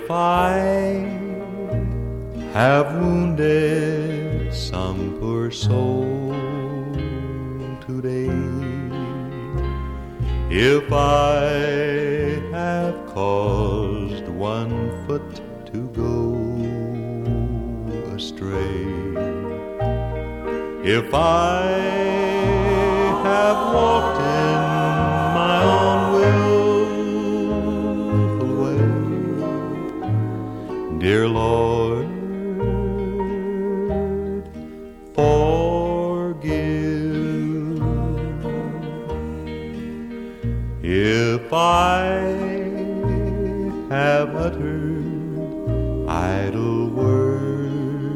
If I have wounded some poor soul today, if I have caused one foot to go astray, if I have walked in my own willful way, dear Lord, forgive. If I